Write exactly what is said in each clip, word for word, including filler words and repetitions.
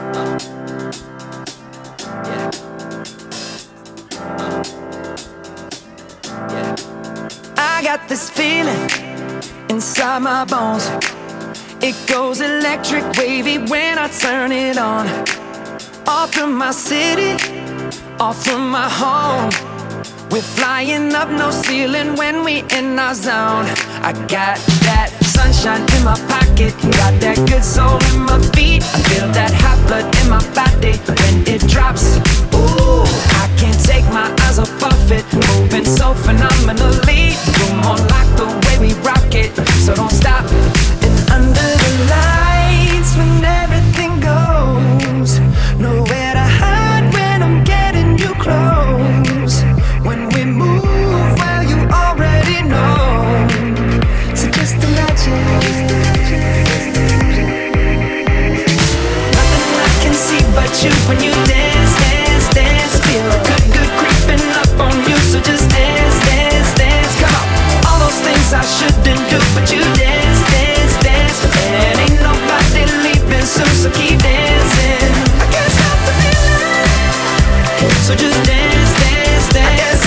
I got this feeling inside my bones. It goes electric wavy when I turn it on. Off from my city, off from my home. We're flying up, no ceiling when we in our zone. I got that sunshine in my pocket, got that good soul in my feet. I feel that hot blood in my body when it drops. Ooh, I can't take my eyes off of it, moving so phenomenally. You're more like the way we rock it, so don't stop. And under the lights, when everything goes, nowhere to hide when I'm getting you close. When we move, well, you already know. So just imagine. Nothing I can see but you when you dance, dance, dance. Feel good, good creeping up on you. So just dance, dance, dance. Come on. All those things I shouldn't do, but you dance, dance, dance. And ain't nobody leaving soon, so keep dancing. I can't stop the feeling. So just dance, dance, dance.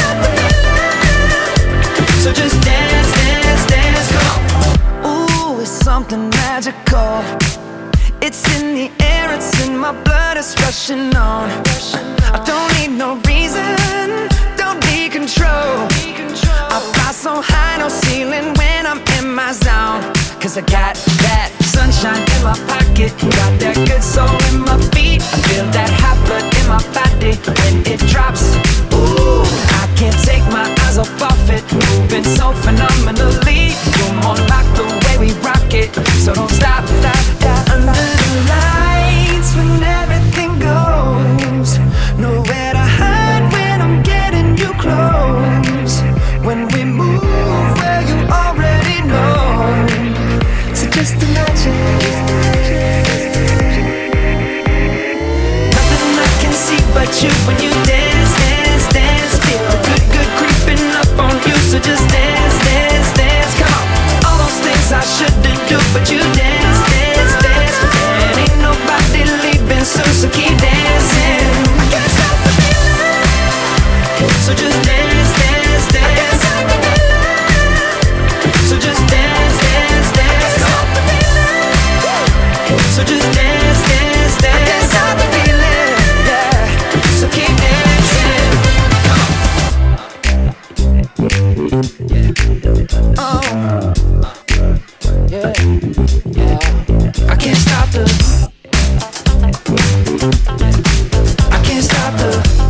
So just dance, dance, dance, come on. Ooh, it's something magical. It's in the air, it's in my blood, it's rushing on. I don't need no reason, don't be control. I fly so high, no ceiling when I'm in my zone. Cause I got that sunshine in my pocket, got that good soul in my feet. I feel that hot blood in my body when it drops. Ooh, I can't take my eyes off of it, moving so phenomenally. You're more like the way we rock it, so don't stop, stop, stop. Under the lights when everything goes, nowhere to hide when I'm getting you close. When we move, well, you already know. So just imagine. Nothing I can see but you when you dance, dance, dance. Feel good, good creeping up on you. So just dance, dance, dance. Come on. All those things I shouldn't do, but you dance, dance, dance. And ain't nobody leaving soon, so keep dancing. I can't stop the feeling. So just dance, dance, dance. So just dance, dance, dance. Come on. So just dance, dance, dance. I can't stop the feeling, yeah. So keep dancing. Oh, yeah, yeah. I can't stop the. I can't stop the.